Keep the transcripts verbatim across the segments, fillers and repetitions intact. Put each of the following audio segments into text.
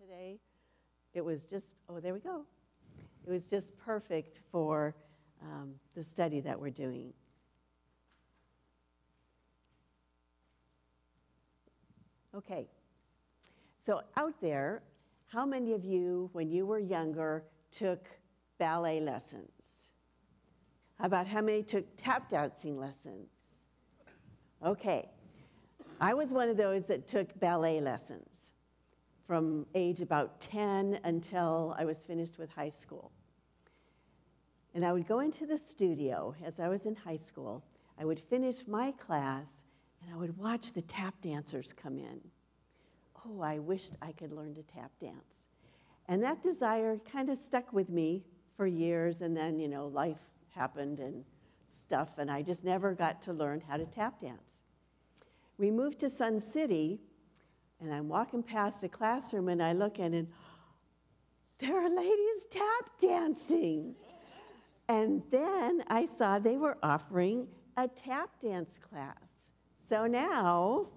today. It was just, oh, there we go. It was just perfect for um, the study that we're doing. Okay, so out there, how many of you, when you were younger, took ballet lessons? How about how many took tap dancing lessons? Okay, I was one of those that took ballet lessons from age about ten until I was finished with high school. And I would go into the studio as I was in high school. I would finish my class, and I would watch the tap dancers come in. Oh, I wished I could learn to tap dance. And that desire kind of stuck with me for years, and then, you know, life happened and stuff, and I just never got to learn how to tap dance. We moved to Sun City, and I'm walking past a classroom, and I look in, and there are ladies tap dancing. And then I saw they were offering a tap dance class. So now,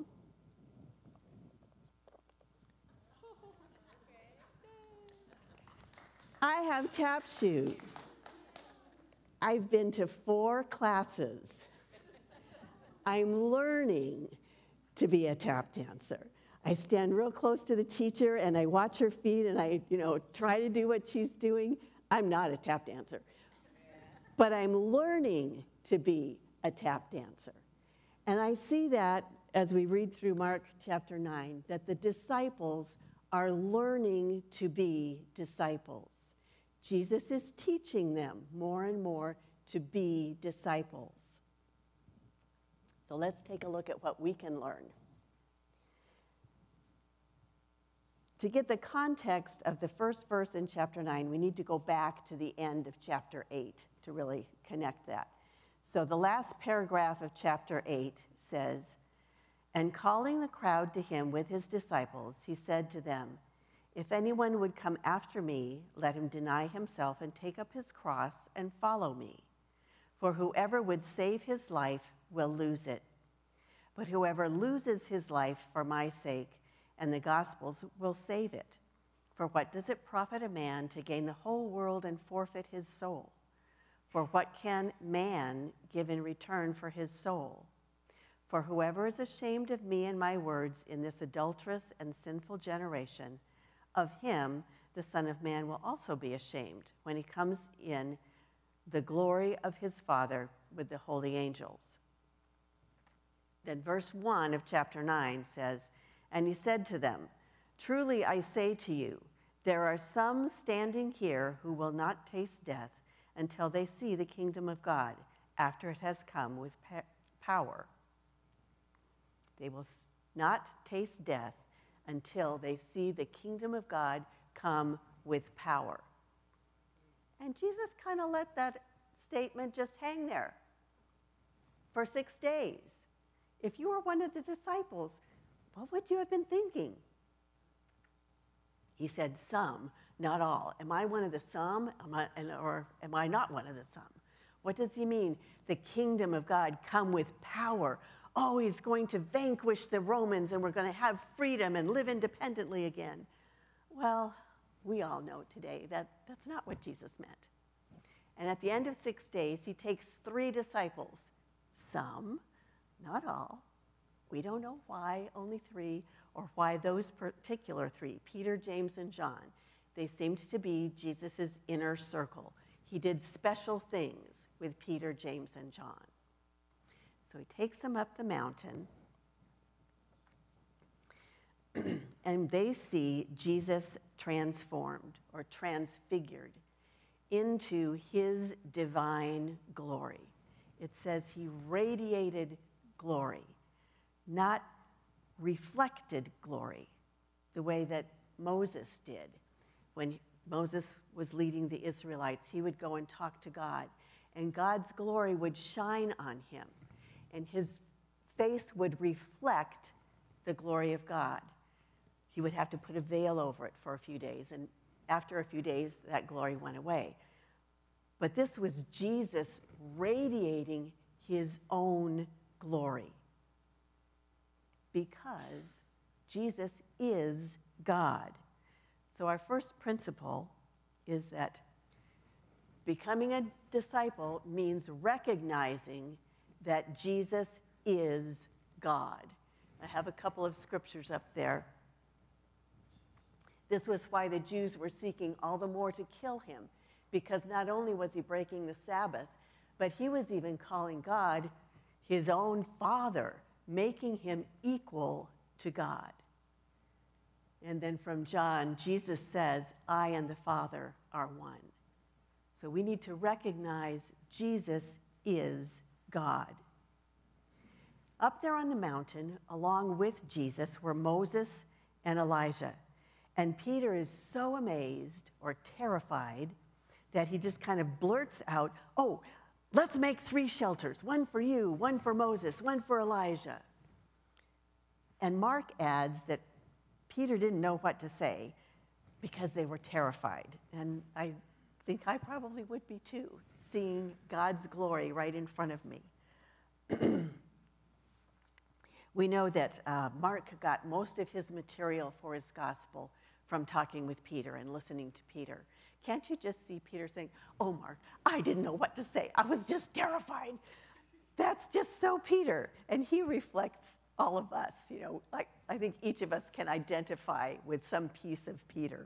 I have tap shoes. I've been to four classes. I'm learning to be a tap dancer. I stand real close to the teacher and I watch her feet and I, you know, try to do what she's doing. I'm not a tap dancer, but I'm learning to be a tap dancer. And I see that as we read through Mark chapter nine, that the disciples are learning to be disciples. Jesus is teaching them more and more to be disciples. So let's take a look at what we can learn. To get the context of the first verse in chapter nine, we need to go back to the end of chapter eight to really connect that. So the last paragraph of chapter eight says, "And calling the crowd to him with his disciples, he said to them, 'If anyone would come after me, let him deny himself and take up his cross and follow me. For whoever would save his life will lose it. But whoever loses his life for my sake and the gospel's will save it. For what does it profit a man to gain the whole world and forfeit his soul? For what can man give in return for his soul? For whoever is ashamed of me and my words in this adulterous and sinful generation, of him the Son of Man will also be ashamed when he comes in the glory of his Father with the holy angels.'" Then verse one of chapter nine says, "And he said to them, 'Truly I say to you, there are some standing here who will not taste death until they see the kingdom of God after it has come with power.'" They will not taste death until they see the kingdom of God come with power. And Jesus kind of let that statement just hang there for six days. If you were one of the disciples, what would you have been thinking? He said some, not all. Am I one of the some, am I, or am I not one of the some? What does he mean? The kingdom of God come with power. Oh, he's going to vanquish the Romans and we're going to have freedom and live independently again. Well, we all know today that that's not what Jesus meant. And at the end of six days, he takes three disciples. Some, not all. We don't know why only three or why those particular three, Peter, James, and John. They seemed to be Jesus' inner circle. He did special things with Peter, James, and John. So he takes them up the mountain, and they see Jesus transformed or transfigured into his divine glory. It says he radiated glory, not reflected glory, the way that Moses did. When Moses was leading the Israelites, he would go and talk to God, and God's glory would shine on him. And his face would reflect the glory of God. He would have to put a veil over it for a few days, and after a few days, that glory went away. But this was Jesus radiating his own glory, because Jesus is God. So our first principle is that becoming a disciple means recognizing that Jesus is God. I have a couple of scriptures up there. This was why the Jews were seeking all the more to kill him, because not only was he breaking the Sabbath, but he was even calling God his own Father, making him equal to God. And then from John, Jesus says, I and the Father are one. So we need to recognize Jesus is God. Up there on the mountain, along with Jesus, were Moses and Elijah. And Peter is so amazed or terrified that he just kind of blurts out, oh, let's make three shelters, one for you, one for Moses, one for Elijah. And Mark adds that Peter didn't know what to say because they were terrified. And I think I probably would be too, seeing God's glory right in front of me. We know that uh, Mark got most of his material for his gospel from talking with Peter and listening to Peter. Can't you just see Peter saying, oh, Mark, I didn't know what to say. I was just terrified. That's just so Peter. And he reflects all of us. You know, like, I think each of us can identify with some piece of Peter.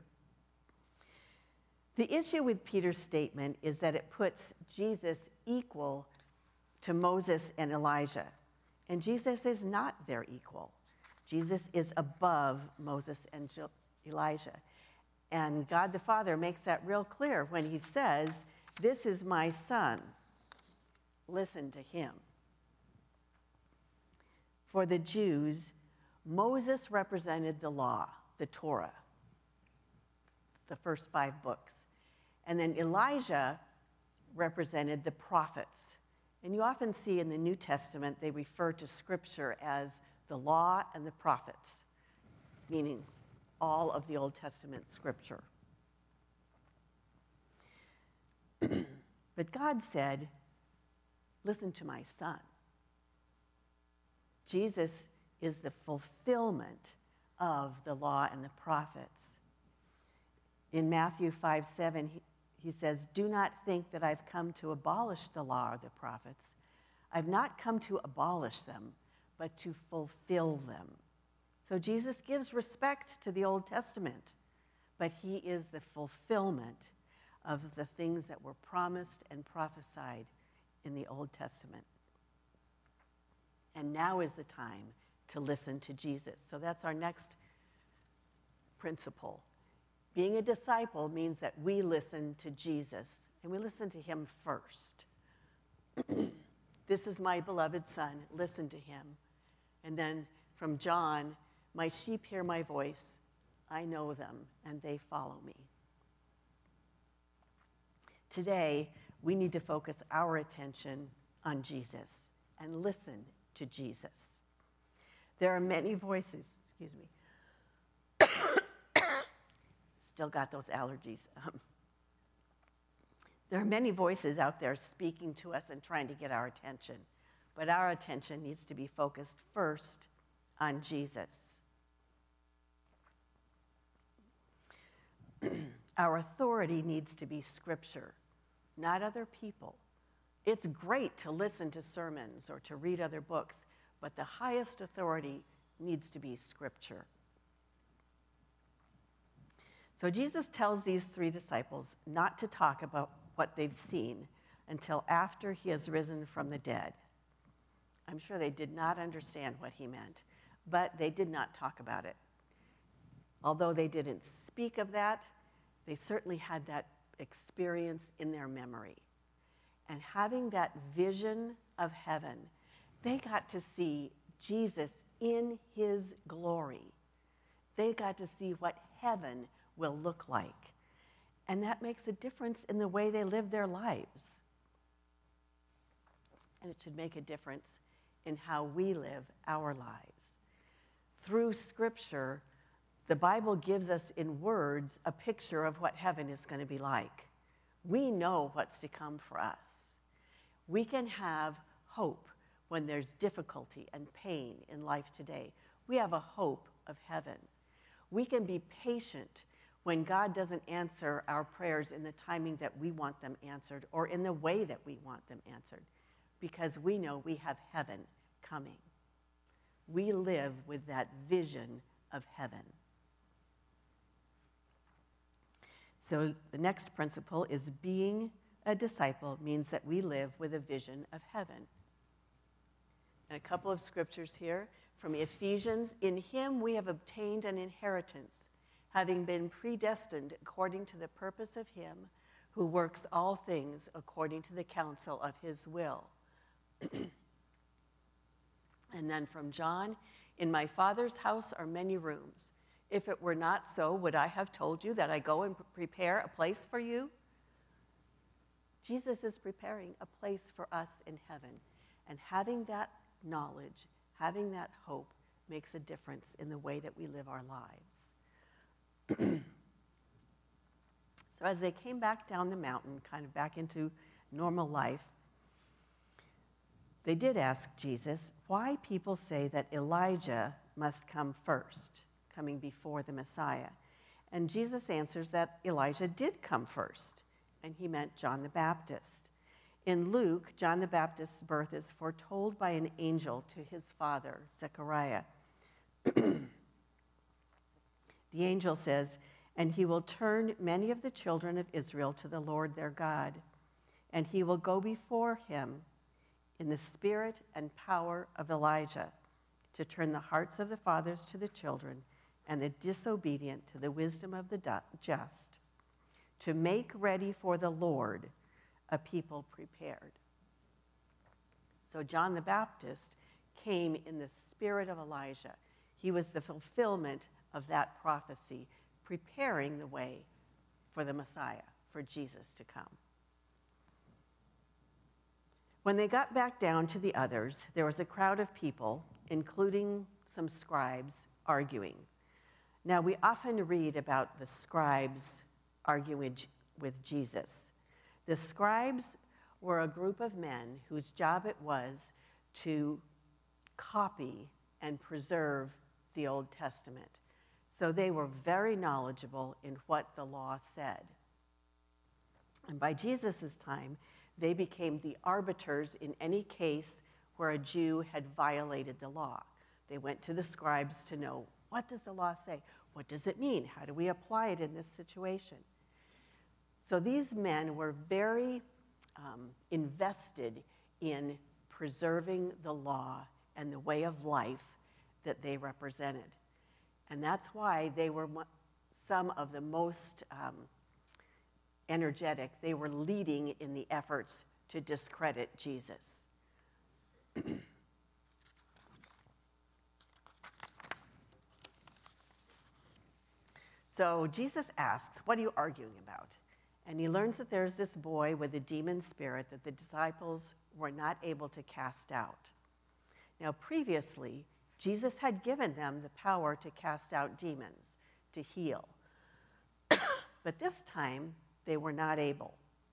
The issue with Peter's statement is that it puts Jesus equal to Moses and Elijah. And Jesus is not their equal. Jesus is above Moses and Elijah. And God the Father makes that real clear when he says, this is my son. Listen to him. For the Jews, Moses represented the law, the Torah, the first five books. And then Elijah represented the prophets. And you often see in the New Testament, they refer to Scripture as the law and the prophets, meaning all of the Old Testament Scripture. But God said, listen to my son. Jesus is the fulfillment of the law and the prophets. In Matthew five seven, he, he says, do not think that I've come to abolish the law or the prophets. I've not come to abolish them, but to fulfill them. So Jesus gives respect to the Old Testament, but he is the fulfillment of the things that were promised and prophesied in the Old Testament. And now is the time to listen to Jesus. So that's our next principle. Being a disciple means that we listen to Jesus, and we listen to him first. This is my beloved son, listen to him. And then from John, my sheep hear my voice, I know them, and they follow me. Today, we need to focus our attention on Jesus and listen to Jesus. There are many voices, excuse me. Still got those allergies. Um, there are many voices out there speaking to us and trying to get our attention, but our attention needs to be focused first on Jesus. Our authority needs to be Scripture, not other people. It's great to listen to sermons or to read other books, but the highest authority needs to be Scripture. So Jesus tells these three disciples not to talk about what they've seen until after he has risen from the dead. I'm sure they did not understand what he meant, but they did not talk about it. Although they didn't speak of that, they certainly had that experience in their memory. And having that vision of heaven, they got to see Jesus in his glory. They got to see what heaven will look like. And that makes a difference in the way they live their lives. And it should make a difference in how we live our lives. Through Scripture, the Bible gives us in words a picture of what heaven is going to be like. We know what's to come for us. We can have hope when there's difficulty and pain in life today. We have a hope of heaven. We can be patient when God doesn't answer our prayers in the timing that we want them answered or in the way that we want them answered, because we know we have heaven coming. We live with that vision of heaven. So the next principle is being a disciple means that we live with a vision of heaven. And a couple of scriptures here from Ephesians. In him we have obtained an inheritance, having been predestined according to the purpose of him who works all things according to the counsel of his will. And then from John, in my Father's house are many rooms. If it were not so, would I have told you that I go and prepare a place for you? Jesus is preparing a place for us in heaven. And having that knowledge, having that hope, makes a difference in the way that we live our lives. So as they came back down the mountain, kind of back into normal life, they did ask Jesus why people say that Elijah must come first, coming before the Messiah. And Jesus answers that Elijah did come first, and he meant John the Baptist. In Luke, John the Baptist's birth is foretold by an angel to his father, Zechariah. The angel says, and he will turn many of the children of Israel to the Lord their God, and he will go before him in the spirit and power of Elijah, to turn the hearts of the fathers to the children and the disobedient to the wisdom of the just, to make ready for the Lord a people prepared. So John the Baptist came in the spirit of Elijah. He was the fulfillment of that prophecy, preparing the way for the Messiah, for Jesus to come. When they got back down to the others, there was a crowd of people, including some scribes, arguing. Now, we often read about the scribes arguing with Jesus. The scribes were a group of men whose job it was to copy and preserve the Old Testament. So they were very knowledgeable in what the law said. And by Jesus' time, they became the arbiters in any case where a Jew had violated the law. They went to the scribes to know, what does the law say? What does it mean? How do we apply it in this situation? So these men were very um, invested in preserving the law and the way of life that they represented. And that's why they were some of the most um, energetic. They were leading in the efforts to discredit Jesus. So Jesus asks, what are you arguing about? And he learns that there's this boy with a demon spirit that the disciples were not able to cast out. Now, previously, Jesus had given them the power to cast out demons, to heal. But this time, they were not able.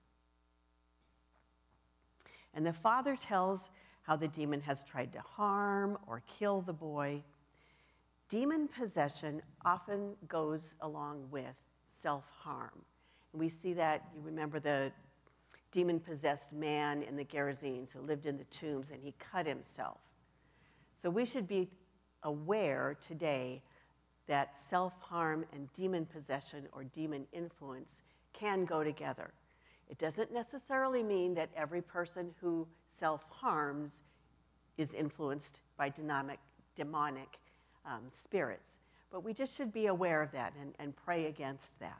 And the father tells how the demon has tried to harm or kill the boy. Demon possession often goes along with self-harm. And we see that, you remember the demon-possessed man in the Gerasenes who lived in the tombs and he cut himself. So we should be aware today that self-harm and demon possession or demon influence can go together. It doesn't necessarily mean that every person who self-harms is influenced by demonic, demonic um, spirits, but we just should be aware of that and, and pray against that.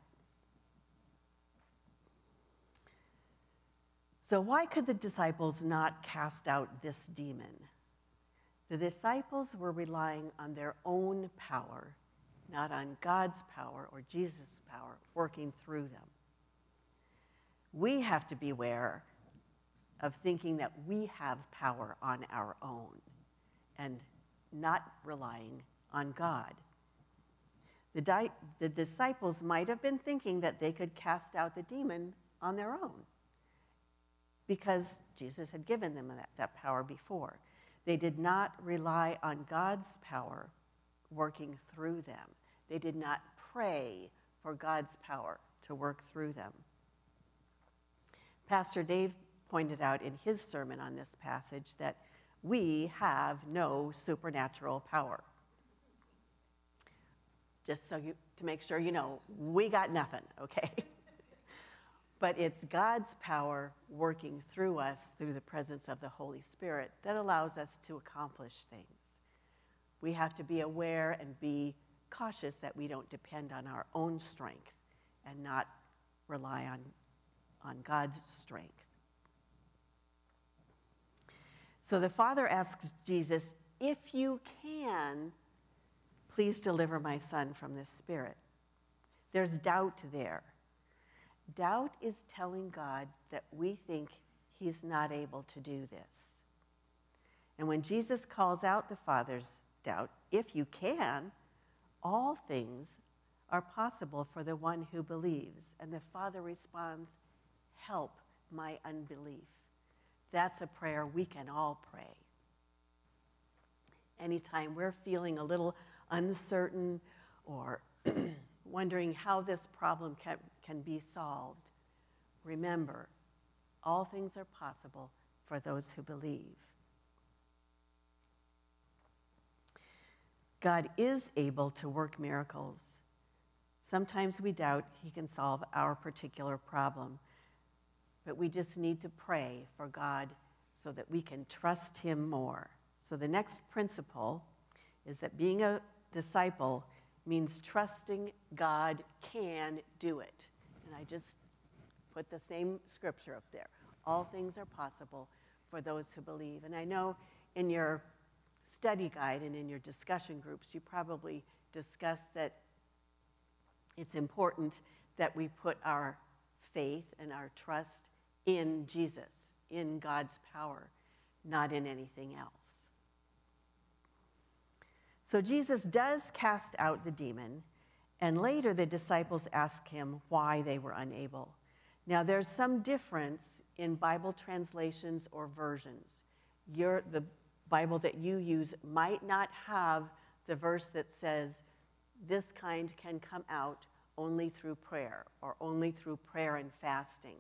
So why could the disciples not cast out this demon? The disciples were relying on their own power, not on God's power or Jesus' power working through them. We have to beware of thinking that we have power on our own and not relying on God. The, di- the disciples might have been thinking that they could cast out the demon on their own because Jesus had given them that, that power before. They did not rely on God's power working through them. They did not pray for God's power to work through them. Pastor Dave pointed out in his sermon on this passage that we have no supernatural power. Just so you, to make sure you know, we got nothing, okay? But it's God's power working through us through the presence of the Holy Spirit that allows us to accomplish things. We have to be aware and be cautious that we don't depend on our own strength and not rely on, on God's strength. So the Father asks Jesus, if you can, please deliver my son from this spirit. There's doubt there. Doubt is telling God that we think he's not able to do this. And when Jesus calls out the Father's doubt, if you can, all things are possible for the one who believes. And the Father responds, help my unbelief. That's a prayer we can all pray. Anytime we're feeling a little uncertain or wondering how this problem can, can be solved, remember, all things are possible for those who believe. God is able to work miracles. Sometimes we doubt he can solve our particular problem, but we just need to pray for God so that we can trust him more. So the next principle is that being a disciple means trusting God can do it. And I just put the same scripture up there. All things are possible for those who believe. And I know in your study guide and in your discussion groups, you probably discussed that it's important that we put our faith and our trust in Jesus, in God's power, not in anything else. So Jesus does cast out the demon, and later the disciples ask him why they were unable. Now, there's some difference in Bible translations or versions. Your, the Bible that you use might not have the verse that says, this kind can come out only through prayer or only through prayer and fasting.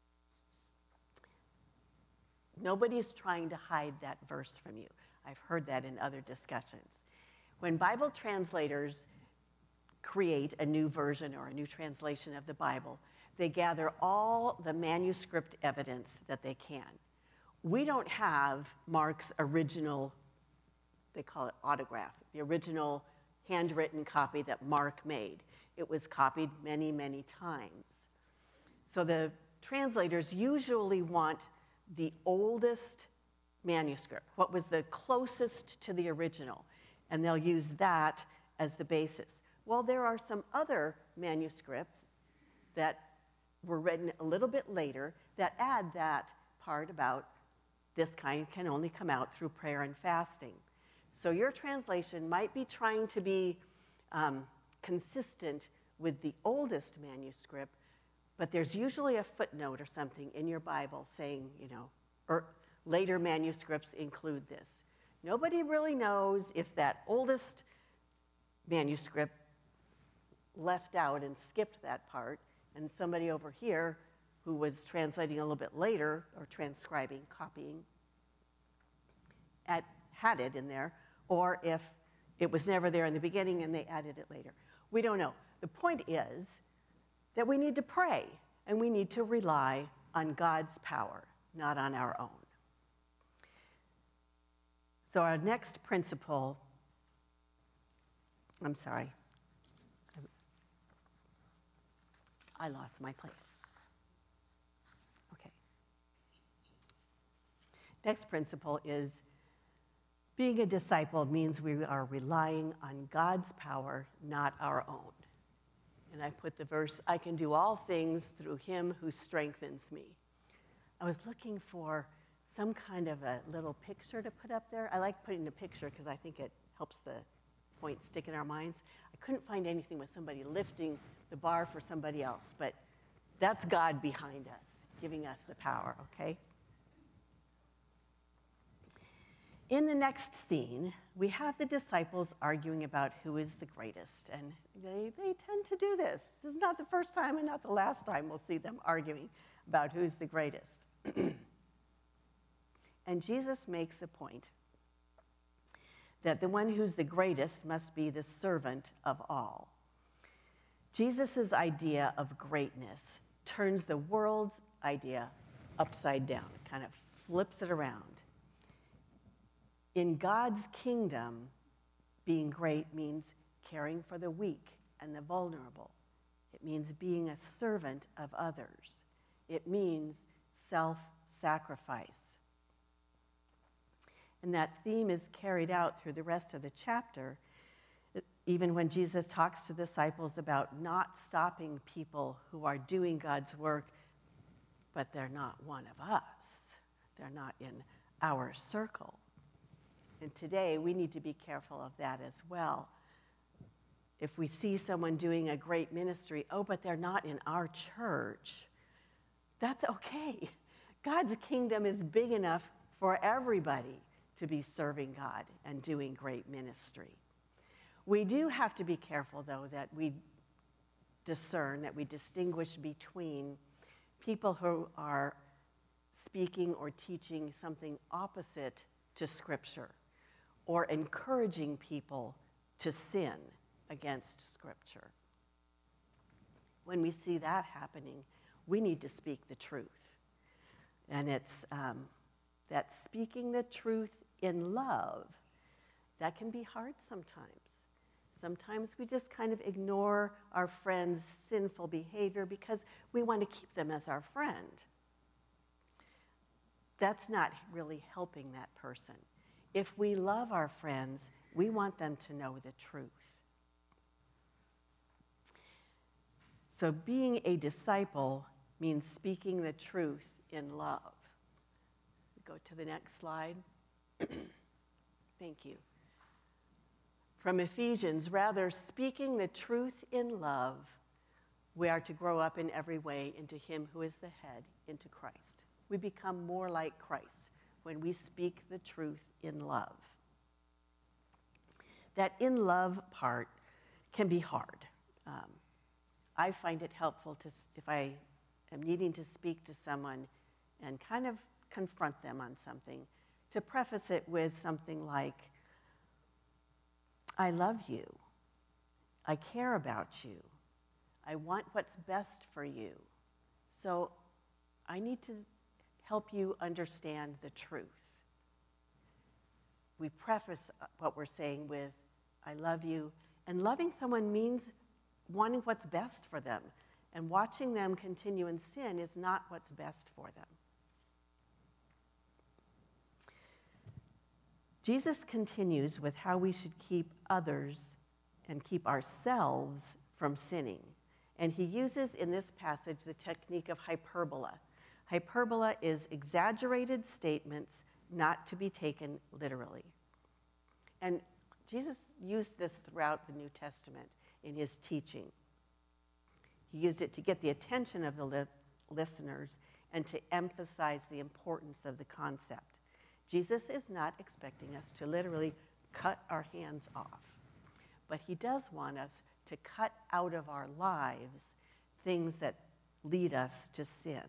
Nobody's trying to hide that verse from you. I've heard that in other discussions. When Bible translators create a new version or a new translation of the Bible, they gather all the manuscript evidence that they can. We don't have Mark's original, they call it autograph, the original handwritten copy that Mark made. It was copied many, many times. So the translators usually want the oldest manuscript, what was the closest to the original, and they'll use that as the basis. Well, there are some other manuscripts that were written a little bit later that add that part about this kind can only come out through prayer and fasting. So your translation might be trying to be um, consistent with the oldest manuscript, but there's usually a footnote or something in your Bible saying, you know, or later manuscripts include this. Nobody really knows if that oldest manuscript left out and skipped that part, and somebody over here who was translating a little bit later, or transcribing, copying, at, had it in there, or if it was never there in the beginning and they added it later. We don't know. The point is that we need to pray, and we need to rely on God's power, not on our own. So our next principle, I'm sorry, I lost my place. Okay. Next principle is being a disciple means we are relying on God's power, not our own. And I put the verse, I can do all things through him who strengthens me. I was looking for some kind of a little picture to put up there. I like putting the picture because I think it helps the point stick in our minds. I couldn't find anything with somebody lifting the bar for somebody else, but that's God behind us, giving us the power, okay? In the next scene, we have the disciples arguing about who is the greatest, and they, they tend to do this. This is not the first time and not the last time we'll see them arguing about who's the greatest. And Jesus makes the point that the one who's the greatest must be the servant of all. Jesus' idea of greatness turns the world's idea upside down, kind of flips it around. In God's kingdom, being great means caring for the weak and the vulnerable. It means being a servant of others. It means self-sacrifice. And that theme is carried out through the rest of the chapter, even when Jesus talks to disciples about not stopping people who are doing God's work, but they're not one of us. They're not in our circle. And today, we need to be careful of that as well. If we see someone doing a great ministry, oh, but they're not in our church, that's okay. God's kingdom is big enough for everybody to be serving God and doing great ministry. We do have to be careful, though, that we discern, that we distinguish between people who are speaking or teaching something opposite to Scripture, or encouraging people to sin against Scripture. When we see that happening, we need to speak the truth. And it's um, that speaking the truth in love, that can be hard sometimes. Sometimes we just kind of ignore our friend's sinful behavior because we want to keep them as our friend. That's not really helping that person. If we love our friends, we want them to know the truth. So being a disciple means speaking the truth in love. Go to the next slide. Thank you. From Ephesians, rather, speaking the truth in love, we are to grow up in every way into him who is the head, into Christ. We become more like Christ when we speak the truth in love. That in love part can be hard. Um, I find it helpful to, if I am needing to speak to someone and kind of confront them on something, to preface it with something like, I love you. I care about you. I want what's best for you. So I need to help you understand the truth. We preface what we're saying with, I love you. And loving someone means wanting what's best for them. And watching them continue in sin is not what's best for them. Jesus continues with how we should keep others and keep ourselves from sinning. And he uses in this passage the technique of hyperbola. Hyperbola is exaggerated statements not to be taken literally. And Jesus used this throughout the New Testament in his teaching. He used it to get the attention of the li- listeners and to emphasize the importance of the concept. Jesus is not expecting us to literally cut our hands off, but he does want us to cut out of our lives things that lead us to sin.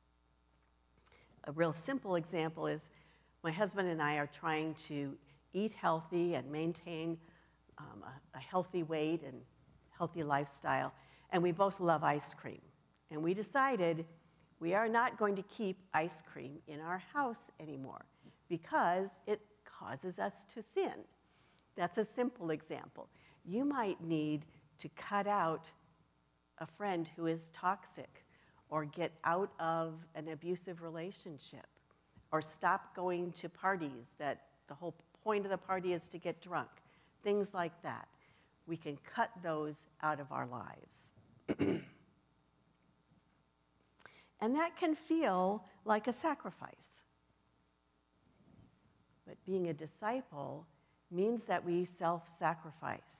A real simple example is my husband and I are trying to eat healthy and maintain um, a, a healthy weight and healthy lifestyle, and we both love ice cream. And we decided we are not going to keep ice cream in our house anymore because it causes us to sin. That's a simple example. You might need to cut out a friend who is toxic, or get out of an abusive relationship, or stop going to parties that the whole point of the party is to get drunk, things like that. We can cut those out of our lives. And that can feel like a sacrifice. But being a disciple means that we self-sacrifice.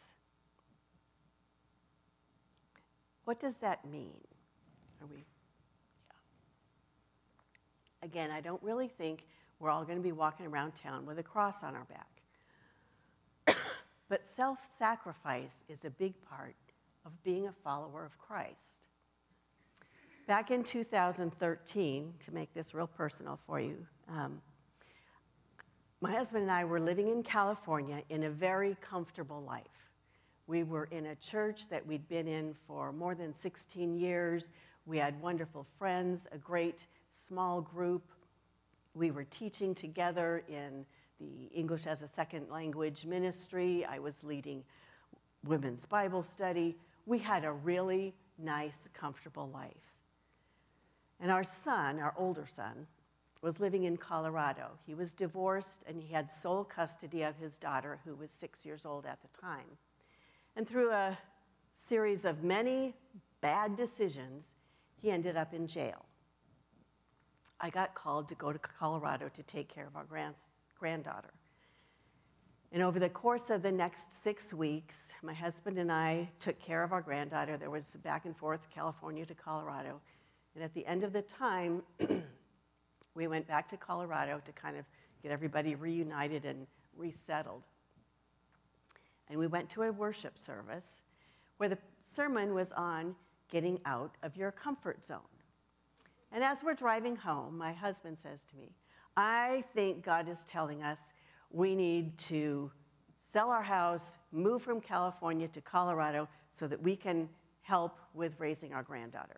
What does that mean? Are we? Yeah. Again, I don't really think We're all going to be walking around town with a cross on our back. But self-sacrifice is a big part of being a follower of Christ. Back in two thousand thirteen, to make this real personal for you, um, my husband and I were living in California in a very comfortable life. We were in a church that we'd been in for more than sixteen years. We had wonderful friends, a great small group. We were teaching together in the English as a Second Language ministry. I was leading women's Bible study. We had a really nice, comfortable life. And our son, our older son, was living in Colorado. He was divorced, and he had sole custody of his daughter, who was six years old at the time. And through a series of many bad decisions, he ended up in jail. I got called to go to Colorado to take care of our grand, granddaughter. And over the course of the next six weeks, my husband and I took care of our granddaughter. There was back and forth, California to Colorado. And at the end of the time, we went back to Colorado to kind of get everybody reunited and resettled. And we went to a worship service where the sermon was on getting out of your comfort zone. And as we're driving home, my husband says to me, I think God is telling us we need to sell our house, move from California to Colorado so that we can help with raising our granddaughter.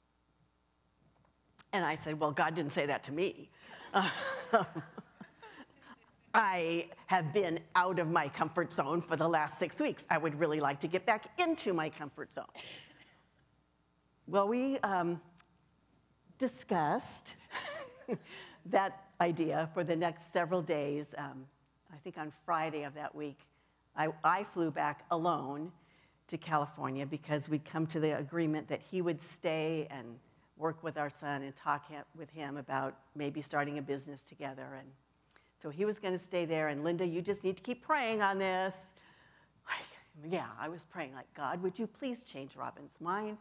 And I said, well, God didn't say that to me. Uh, I have been out of my comfort zone for the last six weeks. I would really like to get back into my comfort zone. Well, we um, discussed that idea for the next several days. Um, I think on Friday of that week, I, I flew back alone to California because we'd come to the agreement that he would stay and work with our son and talk with him about maybe starting a business together. And so he was going to stay there. And Linda, you just need to keep praying on this. Like, yeah, I was praying like, God, would you please change Robin's mind?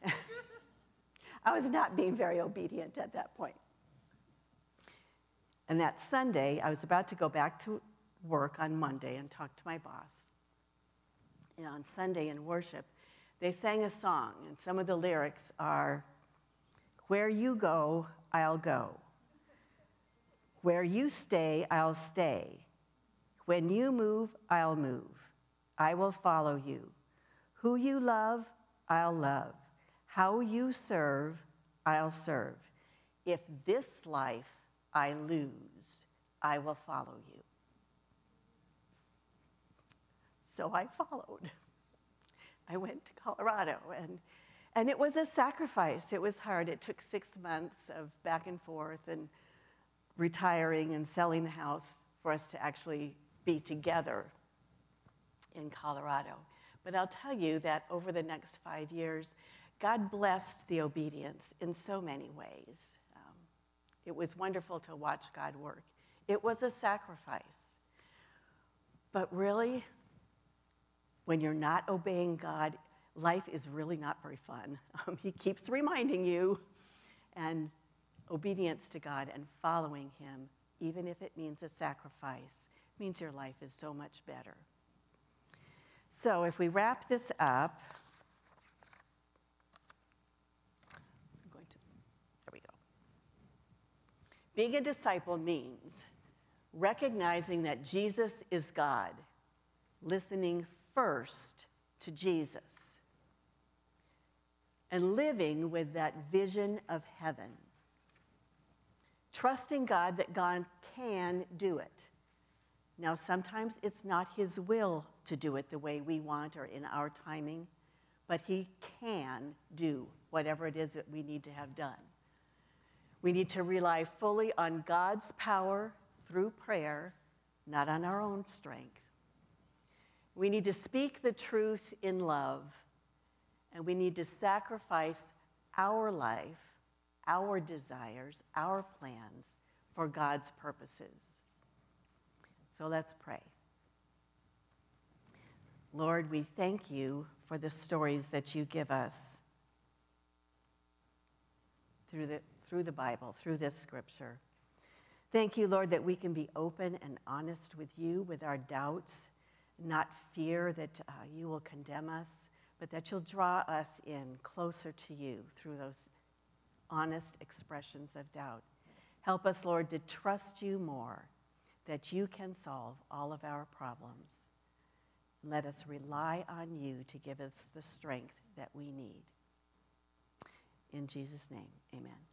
I was not being very obedient at that point. And that Sunday, I was about to go back to work on Monday and talk to my boss. And on Sunday in worship, they sang a song, and some of the lyrics are, where you go, I'll go. Where you stay, I'll stay. When you move, I'll move. I will follow you. Who you love, I'll love. How you serve, I'll serve. If this life I lose, I will follow you. So I followed. I went to Colorado, and And it was a sacrifice. It was hard. It took six months of back and forth and retiring and selling the house for us to actually be together in Colorado. But I'll tell you that over the next five years, God blessed the obedience in so many ways. Um, it was wonderful to watch God work. It was a sacrifice. But really, when you're not obeying God, life is really not very fun. Um, he keeps reminding you, and obedience to God and following him, even if it means a sacrifice, means your life is so much better. So if we wrap this up, I'm going to, there we go. Being a disciple means recognizing that Jesus is God, listening first to Jesus, and living with that vision of heaven. Trusting God that God can do it. Now, sometimes it's not his will to do it the way we want or in our timing, but he can do whatever it is that we need to have done. We need to rely fully on God's power through prayer, not on our own strength. We need to speak the truth in love. And we need to sacrifice our life, our desires, our plans for God's purposes. So let's pray. Lord, we thank you for the stories that you give us through the, through the Bible, through this scripture. Thank you, Lord, that we can be open and honest with you, with our doubts, not fear that uh, you will condemn us, but that you'll draw us in closer to you through those honest expressions of doubt. Help us, Lord, to trust you more, that you can solve all of our problems. Let us rely on you to give us the strength that we need. In Jesus' name, amen.